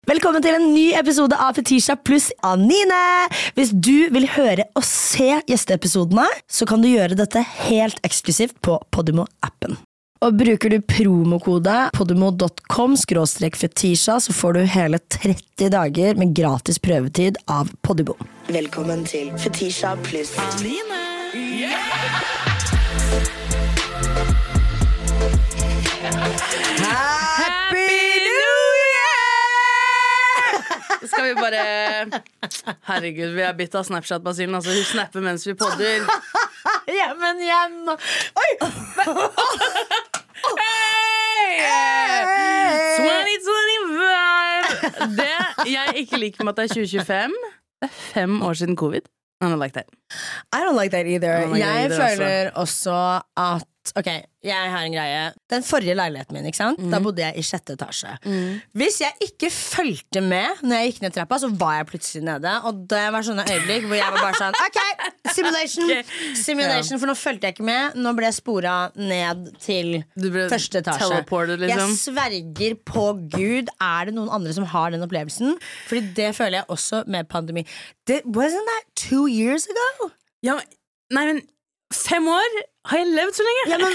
Velkommen til en ny episode av Fetisha pluss Anine. Hvis du vil høre og se gjesteepisodene, så kan du gjøre dette helt eksklusivt på Podimo-appen. Og bruker du promokode podimo.com/fetisha, så får du hele 30 dager med gratis prøvetid av Podimo. Velkommen til Fetisha pluss Anine. Happy Skal vi bare Herregud, vi har bytt av Snapchat-basillen. Altså, hun snapper mens vi podder. Jamen igjen. Oi! Hey! 2025. Det jeg ikke liker med at det er 2025, det er 5 år siden covid. I don't like that. I don't like that either. Like Jeg that either, føler også at ok, jeg har en greie. Den forrige leiligheten min, ikke sant? Da bodde jeg i 6. etasje. Hvis jeg ikke fulgte med når jeg gikk ned trappa, så var jeg plutselig nede. Og det var sånne øyeblikk hvor jeg var bare sånn ok, simulation, for nå fulgte jeg ikke med. Nå ble jeg sporet ned til 1. etasje. Liksom. Jeg sverger på Gud. Er det noen andre som har den opplevelsen? Fordi det føler jeg også med pandemi. Wasn't that 2 years ago? Ja, nei, men 5 år har jeg levd så lenge. Ja, men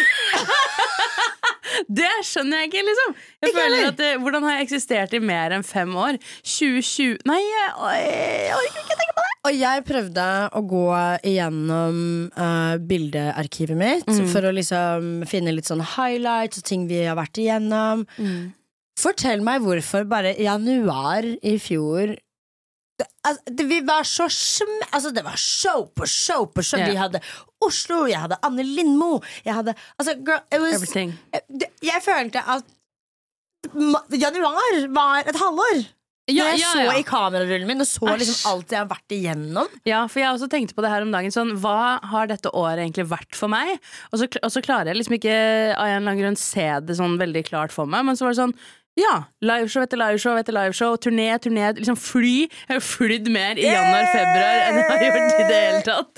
det skjønner jeg ikke, liksom. Jeg ikke føler heller. at hvordan har jeg eksistert i mer enn 5 år? 2020. Nei, jeg orker ikke tenke på det. Og jeg prøvde å gå igjennom bildearkivet mitt for å liksom finne litt sånn highlights og ting vi har vært igjennom. Fortell meg hvorfor bare i januar i fjor vi var så det var show på show på show. Vi hadde Oslo, jeg hadde Anne Lindmo, jeg hadde girl, it was, Everything. Jeg følte at januar var et halvår. Jeg så i kamerarullen min og så liksom alt jeg har vært igjennom. Ja, for jeg også tenkte på det her om dagen sånn, hva har dette året egentlig vært for meg? Og så klarer jeg liksom ikke av en eller annen grunn se det sånn veldig klart for meg. Men så var det sånn, ja, liveshow etter liveshow etter liveshow, turné, liksom fly. Jeg har jo flydd mer i januar-februar enn jeg har gjort i det hele tatt.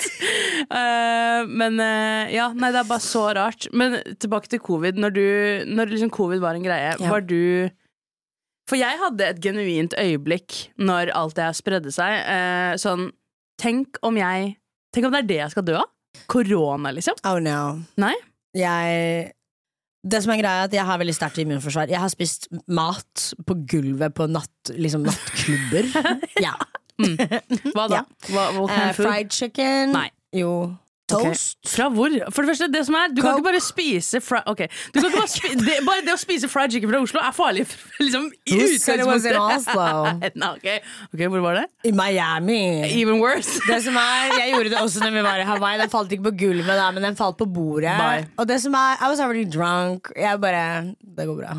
Ja, nei, det er bare så rart. Men tilbake til covid. Når liksom covid var en greie, var du... For jeg hadde et genuint øyeblikk når alt det her spredde seg. Sånn, tenk om det er det jeg skal dø av? Korona, liksom? Oh no. Nei? Det som er greia er at jeg har veldig sterkt immunforsvar. Jeg har spist mat på gulvet på nattklubber. Ja. Hva da? Ja. What kind of food? Fried chicken. Nei. Jo. Toast. Okay. Fra hvor? For det første, det som er, du kan ikke bare spise du kan ikke bare det å spise fried chicken fra Oslo er farlig. Liksom, i utgangspunktet. Ok, hvor var det? I Miami. Even worse. Det som er, jeg gjorde det også når vi var i Hawaii. Den falt ikke på gulvet da, men den falt på bordet. Bye. Og det som er, I was already drunk. Jeg bare, det går bra.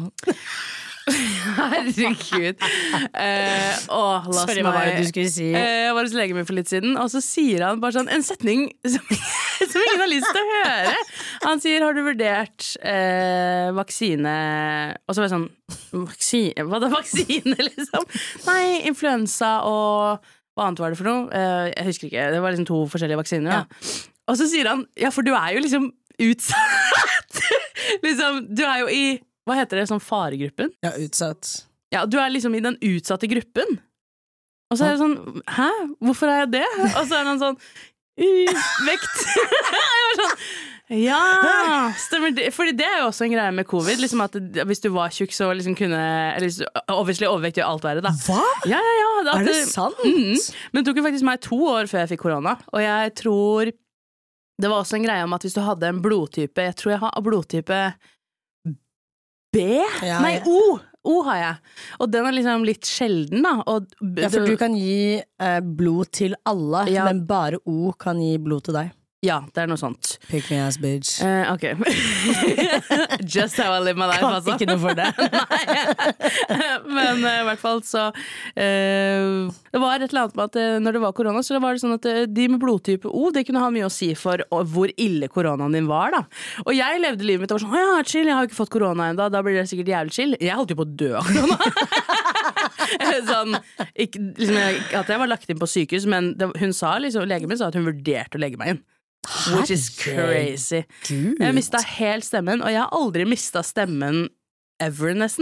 Herregud. Sorry, hva var det du skulle si? Jeg var hos legen min for litt siden, og så sier han bare sånn en setning som ingen har lyst til å høre. Han sier, har du vurdert vaksine? Og så var jeg sånn, hva da vaksine, liksom? Nei, influensa og hva annet var det for noe? Jeg husker ikke, det var liksom 2 forskjellige vaksiner. Ja. Og så sier han, ja, for du er jo liksom utsatt. Liksom, du er jo i hva heter det, sånn faregruppen? Ja, utsatt. Ja, du er liksom i den utsatte gruppen. Og så er det sånn, hæ? Hvorfor er jeg det? Og så er han sånn, vekt. Jeg var sånn, ja, stemmer det. Fordi det er jo også en greie med covid, liksom at hvis du var tjukk, så liksom kunne, eller obviously overvekt gjør alt verre da. Hva? Ja. Er det sant? Men det tok jo faktisk meg 2 år før jeg fikk korona, og jeg tror, det var også en greie om at hvis du hadde en blodtype, jeg tror jeg har blodtype B? Ja, Nei, O har jeg. Og den er liksom litt sjelden da. Ja, for du kan gi blod til alle, men bare O kan gi blod til deg. Ja, det er noe sånt. Pick me ass bitch. Ok. Just how I live my life, kan altså. ikke noe for det. Nei. Men i hvert fall så det var et eller annet med at når det var korona, så var det sånn at de med blodtype O, det kunne ha mye å si for hvor ille koronaen din var da. Og jeg levde livet mitt og var sånn, ja, chill, jeg har ikke fått korona enda, da blir det sikkert jævlig chill. Jeg holdt jo på å dø av korona. Sånn, ikke, liksom, at jeg var lagt inn på sykehus, men hun sa liksom, legen min sa at hun vurderte å legge meg inn. Which is crazy. Jeg mistet helt stemmen, og jeg har aldri mistet stemmen ever nesten.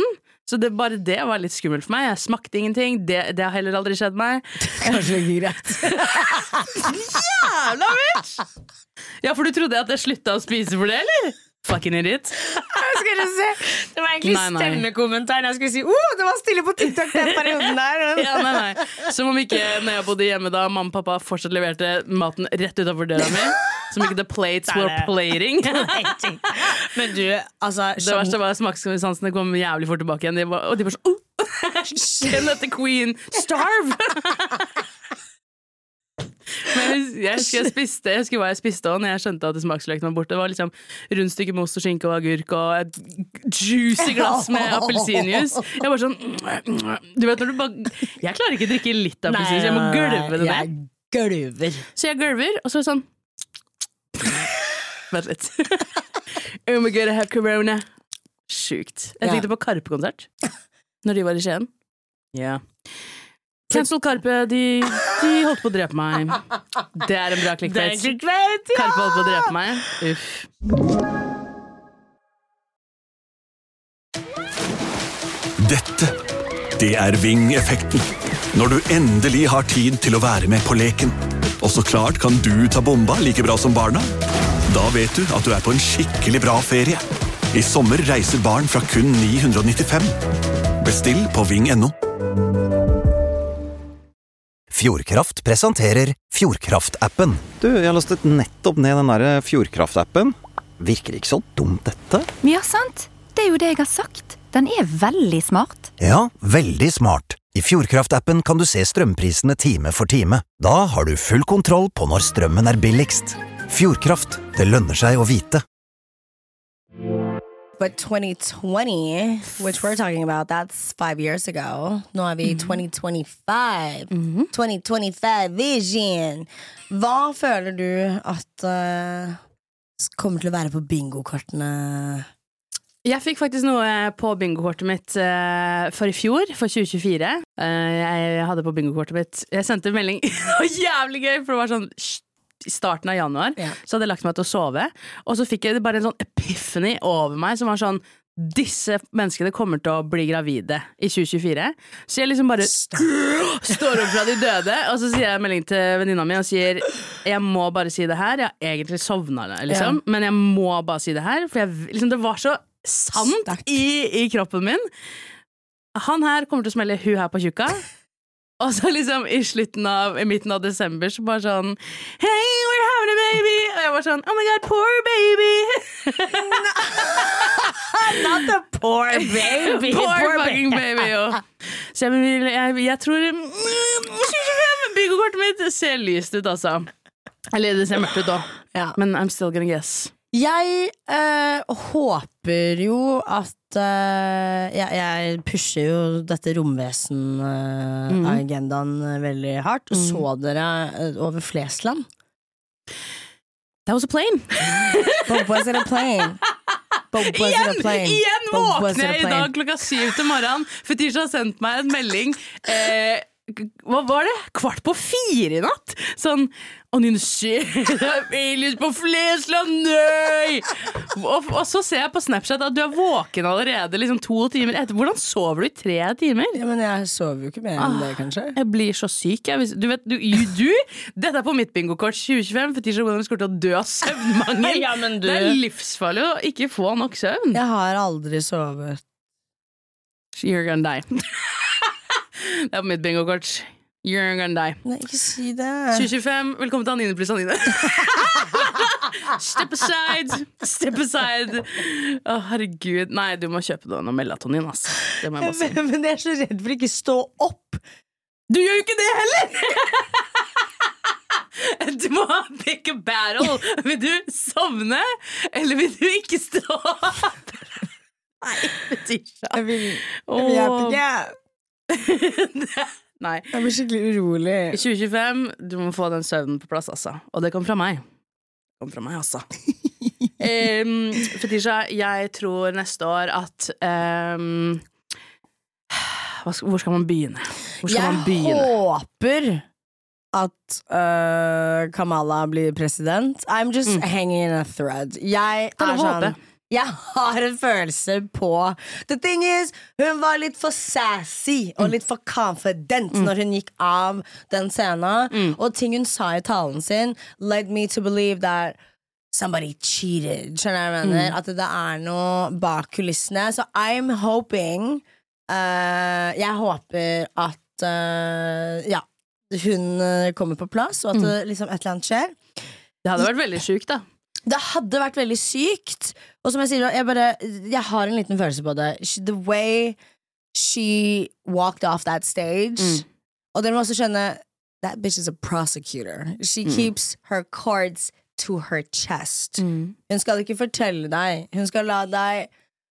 Så bare det var litt skummelt for meg. Jeg smakte ingenting. Det har heller aldri skjedd meg. Kanskje ikke greit. Jævla bitch! Ja, for du trodde at jeg slutta å spise for det, eller? Fucking idiot. Jeg skulle si, det var egentlig stemmekommentaren. Jeg skulle si, det var stille på TikTok den perioden der. Ja, nei. Som om ikke, når jeg bodde hjemme da, mamma og pappa fortsatt leverte maten rett utenfor døra mi. Som ikke the plates were plating. Men du, altså det verste var at smakssansene kom jævlig fort tilbake igjen. Og de var sånn, let the queen starve! Men jeg husker hva jeg spiste også, når jeg skjønte at smaksløkene var borte. Det var liksom rundstykke med ost og skinke og agurk og et juicy glass med appelsinjuice. Jeg var sånn, du vet når du bare, jeg klarer ikke å drikke litt appelsinjuice, jeg må gølve det der. Gølver. Så jeg gølver, og så er det sånn, vent litt. Oh my god, I have corona. Sjukt. Jeg fikk det på Karpe-konsert når de var i Skien. Ja. Cancel Karpe, de holdt på å drepe meg. Det er en bra clickbait. Karpe holdt på å drepe meg. Uff. Dette, det er Ving-effekten. Når du endelig har tid til å være med på leken. Og så klart kan du ta bomba like bra som barna. Da vet du at du er på en skikkelig bra ferie. I sommer reiser barn fra kun 995. Bestill på Ving.no. Fjordkraft presenterer Fjordkraft-appen. Du, jeg lastet nettopp ned den der Fjordkraft-appen. Virker ikke så dumt dette? Ja, sant. Det er jo det jeg har sagt. Den er veldig smart. Ja, veldig smart. I Fjordkraft-appen kan du se strømprisene time for time. Da har du full kontroll på når strømmen er billigst. Fjordkraft, det lønner seg å vite. But 2020, which we're talking about, that's 5 years ago. Nå er vi 2025. 2025 vision. Hva føler du at kommer til å være på bingokortene? Jeg fikk faktisk noe på bingokortet mitt for i fjor, for 2024. Jeg hadde på bingokortet mitt, jeg sendte en melding, det var jævlig gøy, for det var sånn i starten av januar, så hadde jeg lagt meg til å sove, og så fikk jeg bare en sånn epiphany over meg, som var sånn, disse menneskene kommer til å bli gravide i 2024, så jeg liksom bare står opp fra de døde, og så sier jeg en melding til venninna mi og sier, jeg må bare si det her, jeg har egentlig sovnet liksom, men jeg må bare si det her, for liksom, det var så sant i kroppen min. Han her kommer til å smelle hun her på tjukka. Og så liksom i midten av desember så bare sånn hey, we're having a baby. Og jeg var sånn, oh my god, poor baby. Not the poor baby. Poor fucking baby. Så jeg tror 2025 bingokortet mitt ser lyst ut, altså. Eller det ser mørkt ut da. Men I'm still gonna guess. Jeg håper jo at jeg pusher jo dette romvesen-agendaen veldig hardt. Og så dere over Flesland? That was a plane. But was it a plane? Igjen våkner jeg i dag 7:00 til morgenen. Fetisha har sendt meg en melding hva var det? 3:15 i natt? Sånn, Nina, shit, aliens på Flesland, nøy! Og så ser jeg på Snapchat at du er våken allerede liksom 2 timer etter. Hvordan sover du i 3 timer? Ja, men jeg sover jo ikke mer enn det, kanskje. Jeg blir så syk, du vet, dette er på mitt bingokort 2025, for Tisha Williams kommer til å dø av søvnmangel. Ja, men du... Det er livsfarlig å ikke få nok søvn. Jeg har aldri sovet. You're gonna die. Det er på mitt bingokort. You're gonna die. Nei, ikke si det. 2025, velkommen til Anine pluss Anine. Step aside. Herregud. Nei, du må kjøpe noe melatonin, ass. Det må jeg bare si. Men jeg er så redd for ikke stå opp. Du gjør jo ikke det heller! Du må pick a battle. Vil du sovne, eller vil du ikke stå opp? Nei, Fetisha. Jeg vet ikke. Nei. Jeg blir skikkelig urolig. I 2025, du må få den søvnen på plass, altså. Og det kom fra meg. Altså. Fetisha, jeg tror neste år at hvor skal man begynne? Jeg håper at Kamala blir president. I'm just hanging in a thread. Jeg er sånn Jeg har en følelse på The thing is, hun var litt for sassy og litt for confident når hun gikk av den scenen. Og ting hun sa i talen sin led me to believe that somebody cheated. Skjønner jeg mener? At det noe bak kulissene. Så I'm hoping jeg håper at hun kommer på plass, og at det liksom et eller annet skjer. Det hadde vært veldig sykt, da. Det hadde vært veldig sykt. Og som jeg sier, jeg har en liten følelse på det. The way she walked off that stage. Og dere må også skjønne that bitch is a prosecutor. She keeps her cards to her chest. Hun skal ikke fortelle deg. Hun skal la deg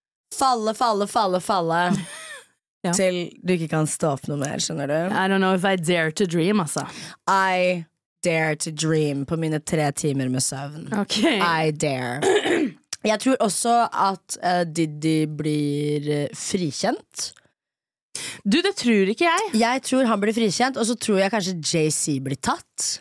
falle ja. Til du ikke kan stå opp noe mer, skjønner du? I don't know if I dare to dream, altså. I dare to dream på mine 3 timer med søvn. Okay. I dare. Jeg tror også at Diddy blir frikjent. Du, det tror ikke jeg. Jeg tror han blir frikjent, og så tror jeg kanskje JC blir tatt.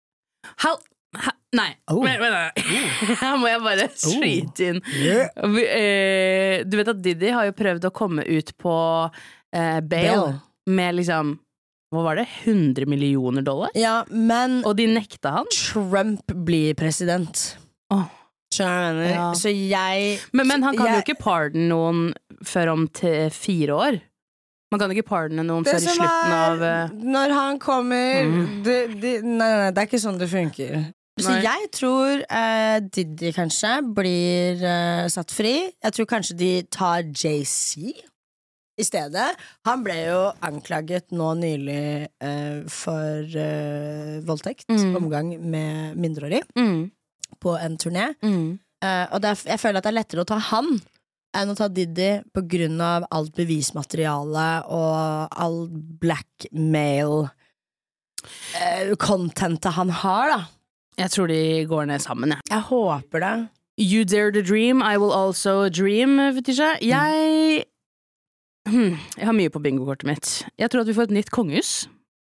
Nei, her må jeg bare skyte inn. Du vet at Diddy har jo prøvd å komme ut på bail med liksom, hva var det, $100 millioner? Ja, men og de nekta han. Trump blir president. Skjønner du? Ja. Så men han kan jo ikke pardon noen før om 4 år. Man kan ikke pardone noen før i slutten av når han kommer nei, det er ikke sånn det funker. Så jeg tror Diddy kanskje blir satt fri. Jeg tror kanskje de tar JC i stedet. Han ble jo anklaget nå nylig for voldtekt, omgang med mindreårig på en turné. Og jeg føler at det lettere å ta han enn å ta Diddy på grunn av alt bevismateriale og all blackmail contentet han har, da. Jeg tror de går ned sammen, ja. Jeg håper det. You dare to dream, I will also dream, Fetisha. Jeg har mye på bingokortet mitt. Jeg tror at vi får et nytt kongehus.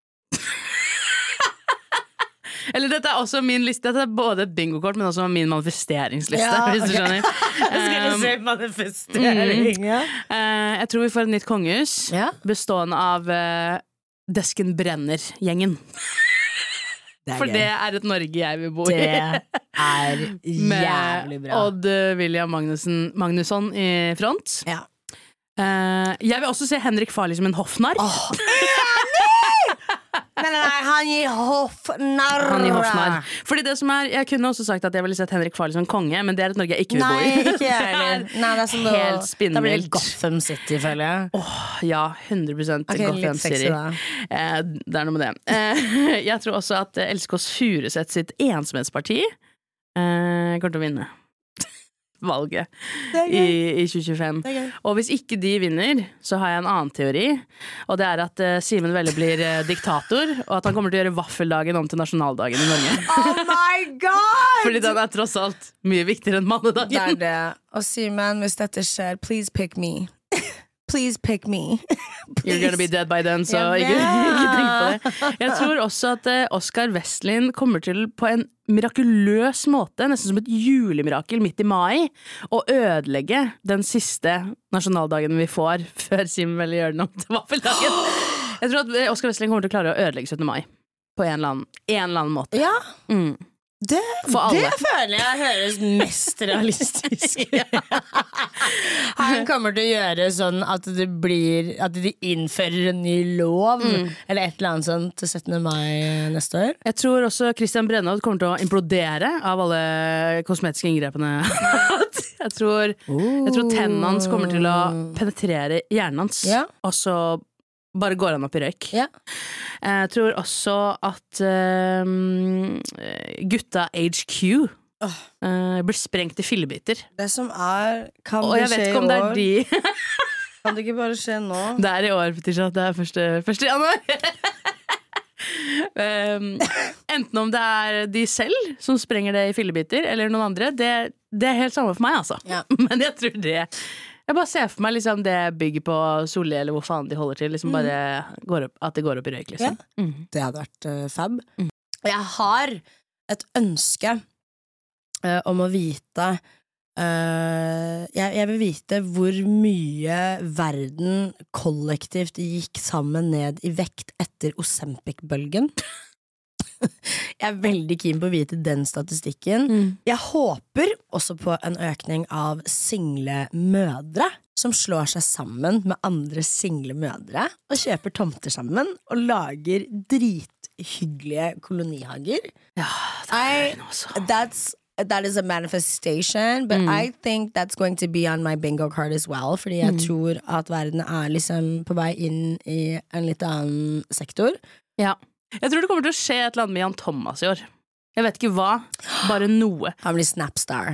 Eller dette også min liste. Dette både et bingokort, men også min manifesteringsliste, hvis du skjønner. Skal du se manifestering, ja? Jeg tror vi får et nytt kongehus, bestående av Desken Brenner-gjengen. For det et Norge jeg vil bo i. Det jævlig bra. Med Odd William Magnusson i front. Ja. Jeg vil også se Henrik Farley som en hoffnarr. Nei, han gir hoffnarr. Fordi det som jeg kunne også sagt at jeg ville sett Henrik Farley som konge, men det et Norge jeg ikke vil bo i. Nei, ikke jeg heller. Nei, det sånn helt spinnvilt. Da blir det Gotham City, føler jeg. Ja, 100% Gotham City. Det noe med det. Jeg tror også at Elskås Furuseth sitt ensomhetsparti kommer til å vinne valget i 2025. Og hvis ikke de vinner, så har jeg en annen teori, og det at Simen Velle blir diktator, og at han kommer til å gjøre vaffeldagen om til nasjonaldagen i Norge. Oh my god! Fordi den tross alt mye viktigere enn mannedagen. Det det. Og Simen, hvis dette skjer, please pick me. Please pick me. Please. You're gonna be dead by then, så ikke tenk på det. Jeg tror også at Oscar Westlin kommer til på en mirakuløs måte, nesten som et julemirakel midt i mai, å ødelegge den siste nasjonaldagen vi får før Simen Velle gjør den om til vaffeldagen. Jeg tror at Oscar Westlin kommer til å klare å ødelegge 17. mai på en eller annen måte. Ja. Det føler jeg høres mest realistisk. Han kommer til å gjøre sånn at at de innfører en ny lov eller et eller annet sånt til 17. mai neste år. Jeg tror også Christian Brennhovd kommer til å implodere av alle kosmetiske inngrepene. Jeg tror tennene hans kommer til å penetrere hjernen hans, og så bare går han opp i røyk. Jeg tror også at gutta HQ blir sprengt i fillebiter. Det som kan og jeg vet ikke om det de Kan det ikke bare skje nå? Det i år, Fetisha. Det 1. januar. Enten om det de selv som sprenger det i fillebiter, eller noen andre, det helt samme for meg, altså. Men jeg tror jeg bare ser for meg liksom, det bygger på Solli, eller hvor faen de holder til, liksom bare at det går opp i røyk, liksom. Det hadde vært fab. Og jeg har et ønske om å vite jeg vil vite hvor mye verden kollektivt gikk sammen ned i vekt etter Ozempic-bølgen. Jeg er veldig keen på å vite den statistikken. Jeg håper også på en økning av single mødre som slår seg sammen med andre single mødre og kjøper tomter sammen og lager drithyggelige kolonihager. Ja, det er noe så. That is a manifestation, but I think that's going to be on my bingo card as well, fordi jeg tror at verden er liksom på vei inn i en litt annen sektor. Ja. Jeg tror det kommer til å skje et eller annet med Jan Thomas i år. Jeg vet ikke hva, bare noe. Han blir Snapstar.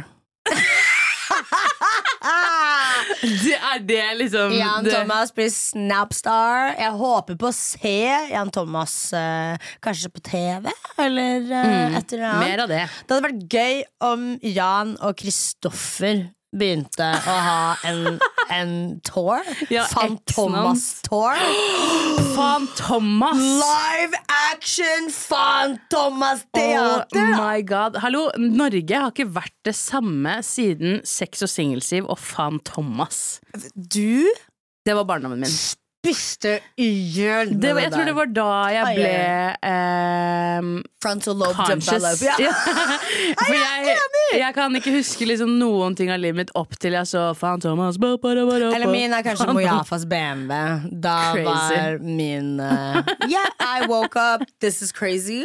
Det liksom Jan Thomas blir Snapstar. Jeg håper på å se Jan Thomas kanskje på TV eller et eller annet. Mer av det. Det hadde vært gøy om Jan og Kristoffer begynte å ha en tour. Ja, Fantomas-tour. Fantomas! Live action Fantomas-teater! Oh my god. Hallo, Norge har ikke vært det samme siden Sex og Singelsiv og Fantomas. Du Det var barndommen min. spiste i hjel. Jeg tror det var da jeg ble frontal lobe conscious. develop. Ja. For jeg kan ikke huske liksom noen ting av livet mitt opp til jeg så Fantomas. Eller min er kanskje Mojafas BMW. Da Crazy. var min yeah, I woke up, this is crazy.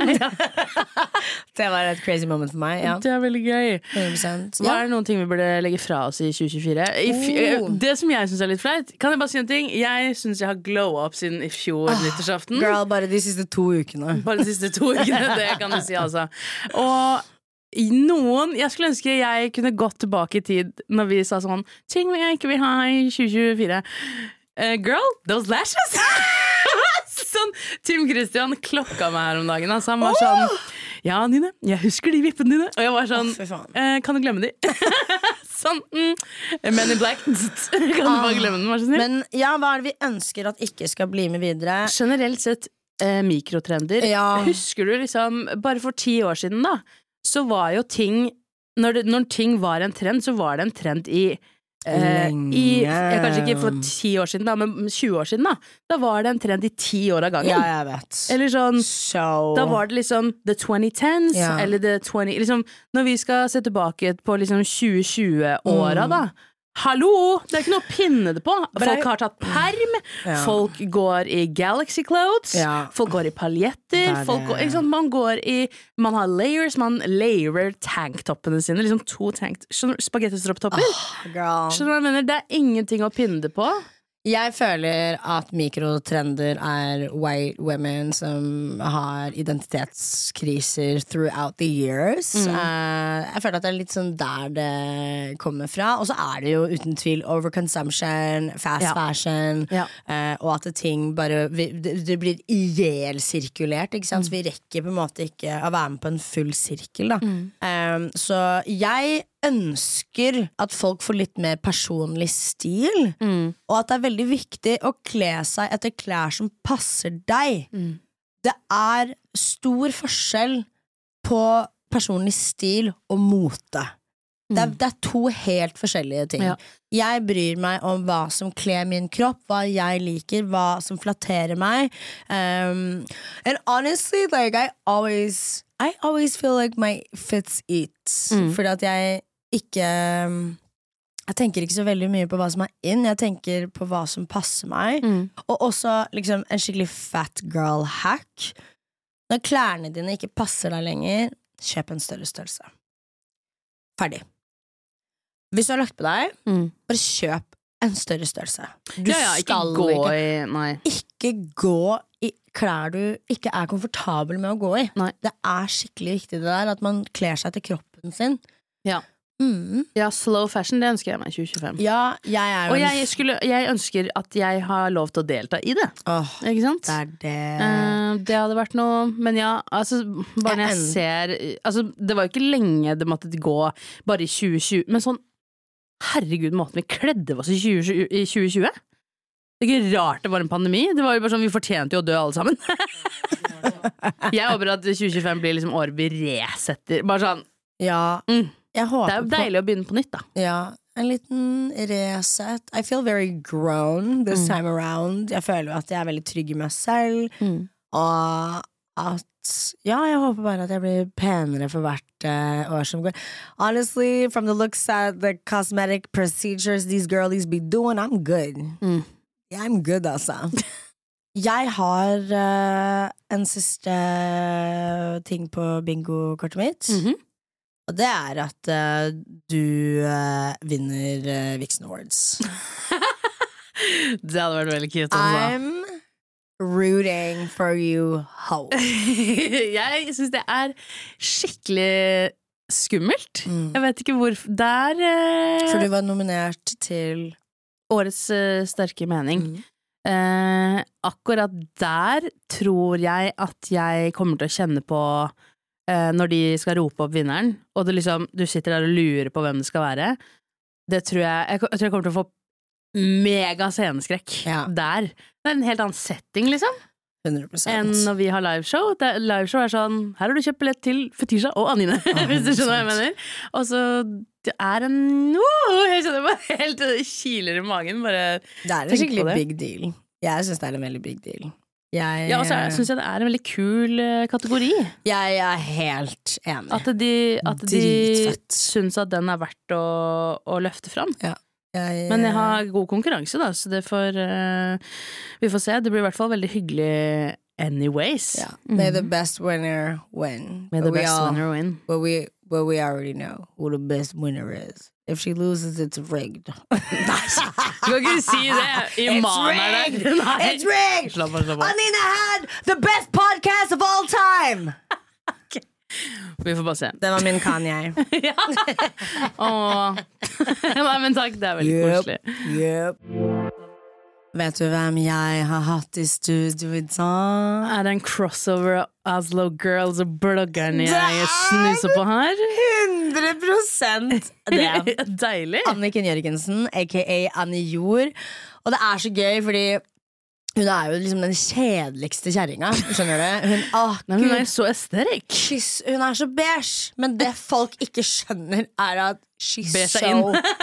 Det var et crazy moment for meg. Ja. Det er veldig gøy. 100%. Hva er noen ting vi burde legge fra oss i 2024? Det som jeg synes er litt flaut. Kan jeg bare si en ting? Jeg synes jeg har glow-up siden i fjor nyttårsaften. Girl, bare de siste 2 ukene. Bare de siste 2 ukene, det kan du si altså. Og jeg skulle ønske jeg kunne gått tilbake i tid når vi sa sånn ting jeg ikke vil ha i 2024. Girl, those lashes! Sånn, Tim Christian klokka meg her om dagen. Altså, han var sånn ja, Nine, jeg husker de vippene dine. Og jeg var sånn, kan du glemme de? Sånn, Men in Black. Kan du bare glemme den, vær så snill? Men ja, hva er det vi ønsker at ikke skal bli med videre? Generelt sett mikrotrender. Ja. Husker du liksom, bare for 10 år siden da, så var jo ting, når ting var en trend, så var det en trend i kanskje ikke for 10 år siden da, men 20 år siden da var det en trend i 10 år av gangen. Ja, jeg vet. Eller sånn, da var det liksom the 2010s, eller the 20, liksom, når vi skal se tilbake på liksom 2020-åra da, hallo, det er ikke noe å pinne det på. Folk har tatt perm, folk går i Galaxy Clothes, folk går i paljetter, man har layers, man layerer tanktoppene sine, liksom 2 spagettistroptopper. Skjønner du hva jeg mener? Det er ingenting å pinne det på. Jeg føler at mikrotrender er white women som har identitetskriser throughout the years. Jeg føler at det er litt sånn der det kommer fra. Og så er det jo uten tvil overconsumption, fast fashion, og at ting bare det blir ihjelsirkulert, ikke sant? Så vi rekker på en måte ikke å være med på en full sirkel da. Så jeg ønsker at folk får litt mer personlig stil, og at det er veldig viktig å kle seg etter klær som passer deg. Det er stor forskjell på personlig stil og mote. Det er 2 helt forskjellige ting. Jeg bryr meg om hva som kler min kropp, hva jeg liker, hva som flatterer meg. And honestly, like I always feel like my fits eats. Fordi at jeg tenker ikke så veldig mye på hva som er inn. Jeg tenker på hva som passer meg. Og også liksom en skikkelig fat girl hack. Når klærne dine ikke passer deg lenger, kjøp en større størrelse. Ferdig. Hvis du har lagt på deg, bare kjøp en større størrelse. Du skal ikke gå i klær du ikke er komfortabel med å gå i. Det er skikkelig viktig det der, at man kler seg til kroppen sin. Ja, slow fashion, det ønsker jeg meg i 2025. Ja, jeg er jo og jeg ønsker at jeg har lov til å delta i det. Ikke sant? Det hadde vært noe. Men ja, altså bare når jeg ser altså, det var jo ikke lenge det måtte gå bare i 2020. Men sånn, herregud, måten vi kledde oss i 2020. Det er ikke rart det var en pandemi. Det var jo bare sånn, vi fortjente jo å dø alle sammen. Jeg håper at 2025 blir liksom året vi resetter. Bare sånn Jeg håper Det er jo deilig å begynne på nytt, da. Ja, en liten reset. I feel very grown this time around. Jeg føler at jeg er veldig trygg i meg selv. Og at jeg håper bare at jeg blir penere for hvert år som går. Honestly, from the looks at the cosmetic procedures these girlies be doing, I'm good. Yeah, I'm good, altså. Jeg har en siste ting på bingo-kortet mitt. Og det er at du vinner Vixen Awards. Det hadde vært veldig cute. I'm rooting for you, ho. Jeg synes det er skikkelig skummelt. Jeg vet ikke hvorfor. For du var nominert til Årets sterke mening. Akkurat der tror jeg at jeg kommer til å kjenne på når de skal rope opp vinneren, og det liksom, du sitter der og lurer på hvem det skal være. Det tror jeg tror jeg kommer til å få mega sceneskrekk der. Det er en helt annen setting, liksom. 100%. Enn når vi har liveshow. Liveshow er sånn, her har du kjøpt billett til Fetisha og Anine, hvis du skjønner hva jeg mener. Og så det er en jeg kjenner bare helt kiler i magen. Bare det er en skikkelig big deal. Jeg synes det er en veldig big deal. Og så synes jeg det er en veldig kul kategori. Jeg er helt enig. At de synes at den er verdt å løfte fram. Ja. Men jeg har god konkurranse, da, så det får vi får se. Det blir i hvert fall veldig hyggelig anyways. Yeah. May the best winner win. May the best winner win. But we already know who the best winner is. If she loses, it's rigged. Du kan ikke si det. It's rigged! Slapp av. Anine had the best podcast of all time! Okay. Vi får bare se. Det var min Kanye. Nei, men takk, det er veldig koselig. Vet du hvem jeg har hatt i studio i dag? Er det en crossover av Oslo Girls og bloggerne jeg snuser på her? 100% det. Deilig. Anniken Jørgensen, a.k.a. Annie Jord. Og det er så gøy, fordi hun er jo liksom den kjedeligste kjerringa. Skjønner du? Hun er så esterik. Hun er så beige. Men det folk ikke skjønner, er at she's so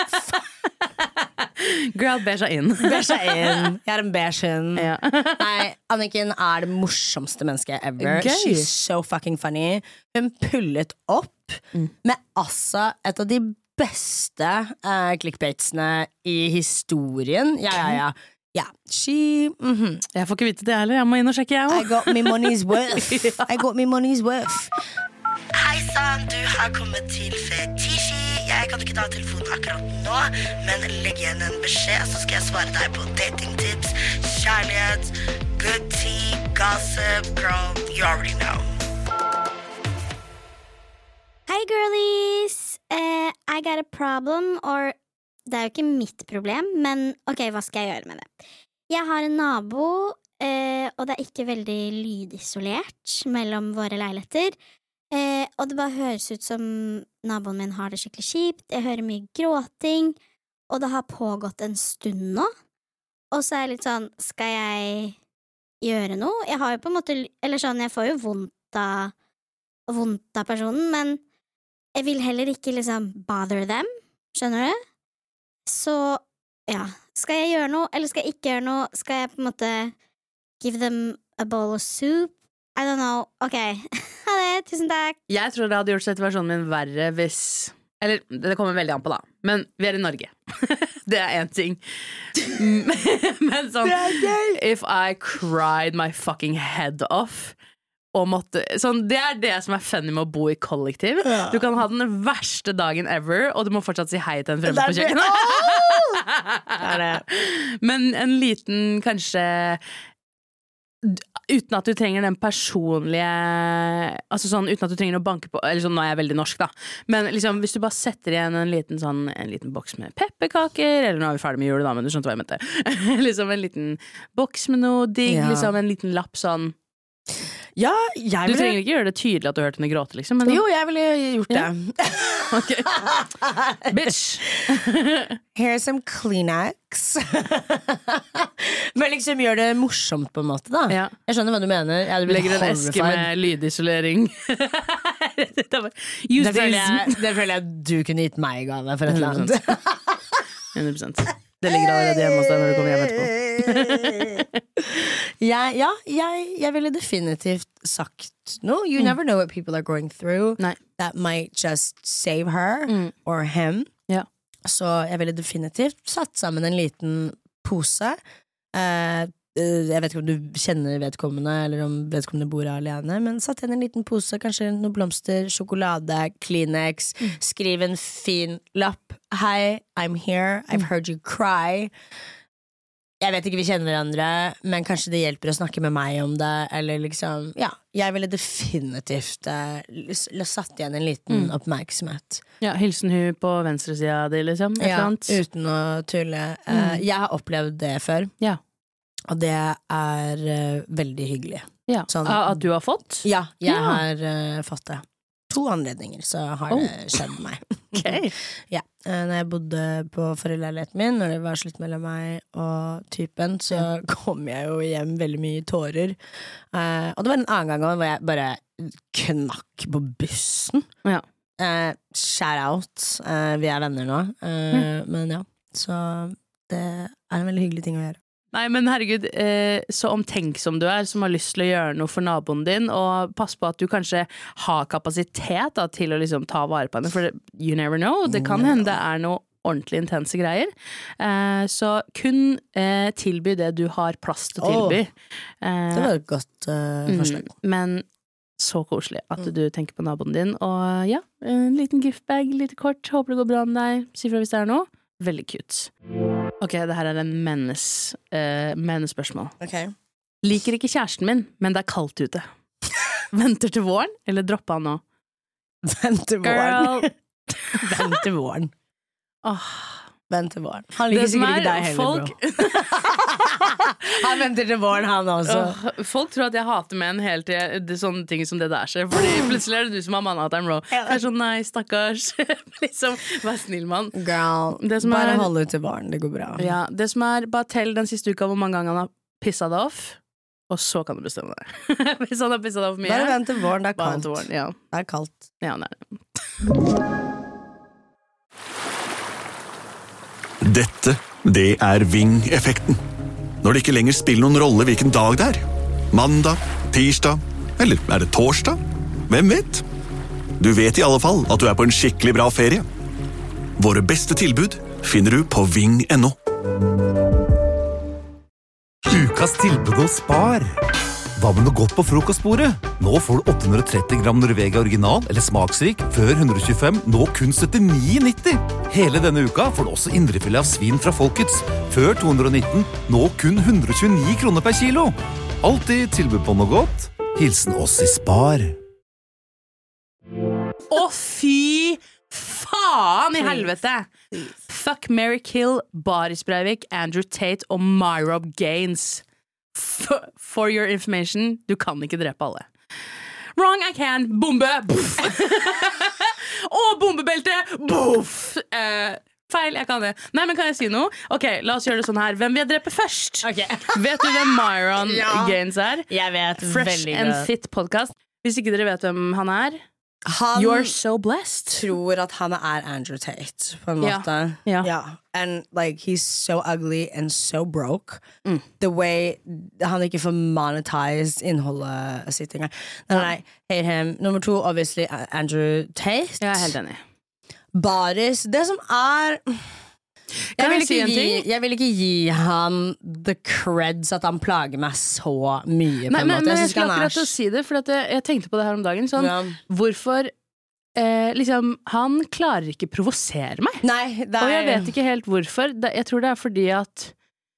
Girl, beige inn. Jeg er en beige hund. Nei, Anniken er det morsomste mennesket ever. She's so fucking funny. Hun pullet opp med altså et av de beste clickbaitsene i historien. Ja. She Jeg får ikke vite det heller. Jeg må inn og sjekke, jeg også. I got me money's worth. Hei sann, du har kommet til Fetisha. Jeg kan ikke ta telefonen akkurat nå, men legg igjen en beskjed, så skal jeg svare deg på datingtips, kjærlighet, good tea, gossip, girl, you already know. Hi girlies, I got a problem, or det er jo ikke mitt problem, men ok, hva skal jeg gjøre med det? Jeg har en nabo, og det er ikke veldig lydisolert mellom våre leiligheter, og det bare høres ut som naboen min har det skikkelig kjipt. Jeg hører mye gråting, og det har pågått en stund nå. Og så er jeg litt sånn, skal jeg gjøre noe? Jeg har jo på en måte, eller sånn, jeg får jo vondt av personen, men jeg vil heller ikke liksom bother them, skjønner du? Så, ja, skal jeg gjøre noe, eller skal jeg ikke gjøre noe? Skal jeg på en måte give them a bowl of soup? I don't know, ok. Ha det, tusen takk. Jeg tror det hadde gjort situasjonen min verre hvis Eller, det kommer veldig an på da, men vi er i Norge. Det er en ting. Men sånn, if I cried my fucking head off og måtte, sånn, det er det som er funny med å bo i kollektiv. Du kan ha den verste dagen ever, og du må fortsatt si hei til en fremmed på kjøkkenet. Men en liten, kanskje uten at du trenger den personlige, altså sånn, uten at du trenger å banke på, eller sånn, nå er jeg veldig norsk da, men liksom, hvis du bare setter igjen en liten boks med pepperkaker, eller nå er vi ferdig med jul da, men du skjønte hva jeg mente. Liksom en liten boks med noe digg, liksom en liten lapp sånn. Ja, du trenger ikke gjøre det tydelig at du hørte henne gråte, liksom. Men jo, jeg ville gjort det. Okay. Bitch. Here's some Kleenex. Men liksom gjør det morsomt på en måte da. Jeg skjønner hva du mener. Legger en eske med lydisolering Use Det føler jeg du kunne gitt meg i gave for et eller annet. 100%. Det ligger allerede hjemme hos deg når du kommer hjem etterpå. Jeg ville definitivt sagt no. You never know what people are going through. Nei. That might just save her or him. Ja. Så jeg ville definitivt satt sammen en liten pose. Jeg vet ikke om du kjenner vedkommende, eller om vedkommende bor alene, men satt igjen en liten pose, kanskje noen blomster, sjokolade, Kleenex, skriv en fin lapp. Hei, I'm here, I've heard you cry. Jeg vet ikke, vi kjenner hverandre, men kanskje det hjelper å snakke med meg om det, eller liksom, ja, jeg ville definitivt satt igjen en liten oppmerksomhet. Ja, hilsen hun på venstre siden av det, liksom, et eller annet. Uten å tulle. Jeg har opplevd det før. Ja. Og det er veldig hyggelig. Ja. Sånn, at du har fått? Ja, jeg har fått det. 2 anledninger så har det skjedd meg. Okay. Ja, når jeg bodde på foreldreleiligheten min, når det var slutt mellom meg og typen, så kom jeg jo hjem veldig mye i tårer. Og det var en annen gang hvor jeg bare knakk på bussen. Ja. Shout out. Vi er venner nå. Men ja, så det er en veldig hyggelig ting å gjøre. Nei, men herregud, så omtenksom du er, som har lyst til å gjøre noe for naboen din, og pass på at du kanskje har kapasitet da, til å liksom ta vare på henne, for you never know, det kan hende det er noe ordentlig intense greier. Så kun tilby det du har plass til å tilby. Det var et godt forslag. Men så koselig at du tenker på naboen din, og ja, en liten giftbag, litt kort, håper det går bra med deg, si fra hvis det er noe. Veldig cute. Ok, det her er en mennespørsmål. Okay. Liker ikke kjæresten min, men det er kaldt ute. Venter til våren, eller dropper han nå? Vent til våren. Vent til våren. Vent til våren. Han liker sikkert ikke deg heller, bro. Han venter til våren, han også. Folk tror at jeg hater menn helt til sånne ting som det der skjer. Fordi plutselig er det du som har mannhateren, bro. Det er sånn, nei, stakkars. Liksom, vær snill, mann. Girl, bare hold ut til våren, det går bra. Ja, det som er, bare tell den siste uka hvor mange ganger han har pisset deg off, og så kan du bestemme deg. Hvis han har pisset deg off mye. Bare vent til våren, det er kaldt. Våren, ja. Det er kaldt. Ja, det er det. Dette, det er Ving-effekten. Når det ikke lenger spiller noen rolle hvilken dag det er. Mandag, tirsdag, eller er det torsdag? Hvem vet? Du vet i alle fall at du er på en skikkelig bra ferie. Våre beste tilbud finner du på ving.no. Ukas tilbud hos Spar. Hva med noe godt på frokostbordet? Nå får du 830 gram Norvegia original eller smaksrik før 125, nå kun 79,90. Hele denne uka får du også indrefilet av svin fra Folkets, før 219, nå kun 129 kroner per kilo. Alltid tilbud på noe godt. Hilsen oss i Spar. Å, fy faen i helvete! Fuck, Mary Kill, Boris Breivik, Andrew Tate og Myrob Gaines. For your information, du kan ikke drepe alle. Wrong, I can. Bombe! Og bombebelte! Boff! Feil, jeg kan det. Nei, men kan jeg si noe? Ok, la oss gjøre det sånn her. Hvem vil jeg drepe først? Okay. Vet du hvem Myron Gaines er? Jeg vet Fresh veldig and godt. Fit podcast. Hvis ikke dere vet hvem han er, Han you're so blessed. tror at han er Andrew Tate, på en Ja. måte. Ja. And like, he's so ugly and so broke. The way han ikke får monetized innholdet sitt engang. Nei, hate him. Nummer 2, obviously, Andrew Tate. Jeg er helt enig. Baris, det som er Kan jeg si en ting? Jeg vil ikke gi han the creds at han plager meg så mye. Nei, på en måte. men jeg synes ikke skulle han akkurat til å si det, for at jeg tenkte på det her om dagen. Sånn, Ja. hvorfor liksom, han klarer ikke provosere meg. Nei, det er, Og jeg vet ikke helt hvorfor. Jeg tror det er fordi at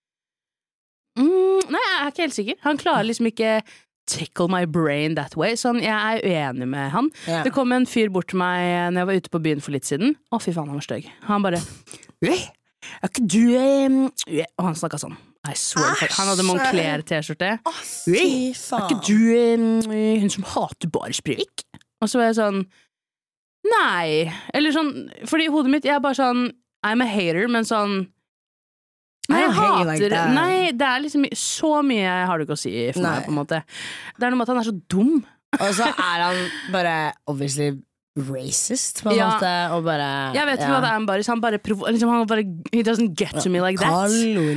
Nei, jeg er ikke helt sikker. Han klarer liksom ikke tickle my brain that way. Sånn, jeg er uenig med han. Ja. Det kom en fyr bort til meg når jeg var ute på byen for litt siden. Å, fy faen, han var stygg. Han bare er ikke du Og han snakket sånn. I swear. Han hadde Moncler t-skjorte. Fy Er faen. ikke du hun som hater Boris Breivik? Og så var jeg sånn nei. Eller sånn, fordi i hodet mitt jeg er bare sånn I'm a hater, men sånn nei, jeg I don't hate you hater like that. Nei, det er liksom så mye jeg har det ikke å si for meg, Nei. på en måte. Det er noe med at han er så dum. Og så han bare obviously racist på en måte og bare jeg vet ikke hva det baris, han bare he doesn't get to me like that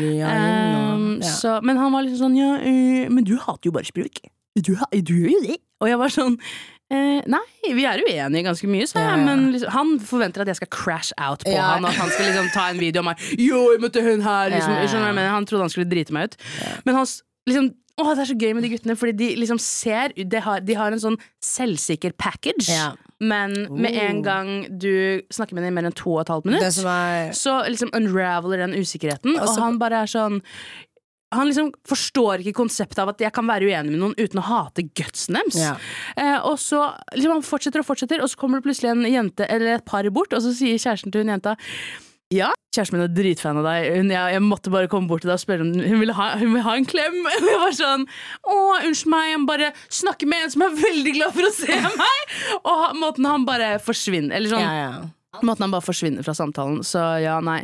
men han var liksom sånn men du hater jo bare språk du gjør jo det og jeg var sånn nei, vi uenige ganske mye så men liksom, han forventer at jeg skal crash out på han og at han skal liksom ta en video om meg jeg møtte hun her liksom, han trodde han skulle drite meg ut men han liksom det så gøy med de guttene fordi de liksom ser de har en sånn selvsikker package men med en gang du snakker med dem i mer enn 2,5 minutter så liksom unraveler den usikkerheten og han bare sånn han liksom forstår ikke konseptet av at jeg kan være uenig med noen uten å hate gutsen deres og så liksom han fortsetter og så kommer det plutselig en jente eller et par bort og så sier kjæresten til hun jenta kjæresten min dritfan av deg jeg måtte bare komme bort til deg og spørre om hun vil ha en klem og jeg var sånn unnskyld meg, jeg må bare snakke med en som veldig glad for å se meg og måten han bare forsvinner eller sånn måten han bare forsvinner fra samtalen så nei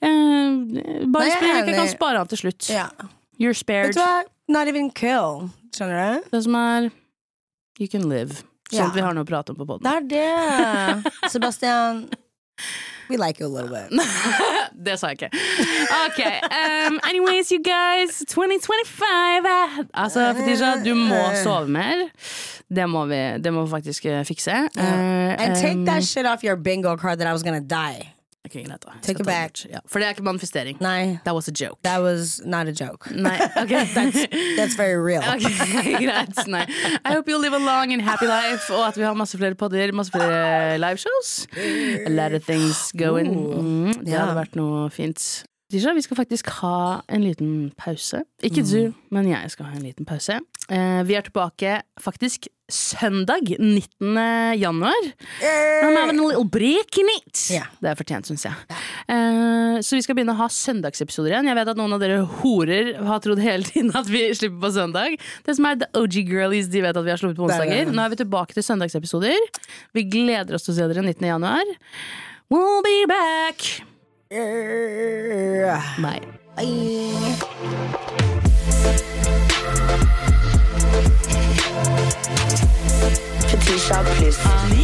bare spør jeg kan spare han til slutt you're spared vet du hva? Not even kill skjønner du? det som you can live sånn at vi har noe å prate om på podden det Sebastian we like you a little bit det sa jeg ikke okay, anyways you guys 2025 altså Fetisha, du må sove mer det må vi faktisk fikse and take that shit off your bingo card that I was gonna die okay, greit da take it back for det ikke manifestering nei that was a joke that was not a joke nei, okay. that's very real okay, greit, nei I hope you live a long and happy life og at vi har masse flere podder, masse flere live shows a lot of things going det hadde vært noe fint Tisha, vi skal faktisk ha en liten pause ikke du, men jeg skal ha en liten pause vi tilbake faktisk søndag 19. januar I'm having a little break in it det fortjent, synes jeg så vi skal begynne å ha søndagsepisoder igjen jeg vet at noen av dere horer har trodd hele tiden at vi slipper på søndag det som the OG girlies, de vet at vi har sluppet på onsdager nå vi tilbake til søndagsepisoder vi gleder oss til å se dere 19. januar we'll be back bye Fetisha pluss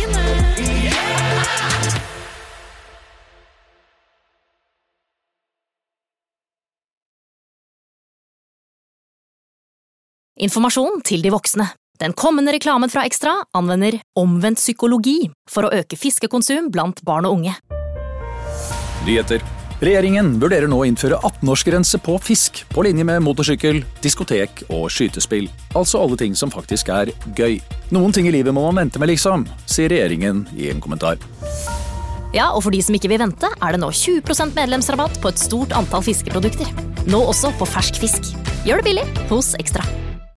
Informasjon til de voksne. Den kommende reklamen fra Ekstra anvender omvendt psykologi for å øke fiskekonsum blant barn og unge. Nyheter. Regjeringen vurderer nå å innføre 18-årsgrense på fisk, på linje med motorsykkel, diskotek og skytespill. Altså alle ting som faktisk er gøy. Noen ting i livet må man vente med liksom, sier regjeringen i en kommentar. Ja, og for de som ikke vil vente, er det nå 20% medlemsrabatt på et stort antall fiskeprodukter. Nå også på fersk fisk. Gjør det billig hos Ekstra.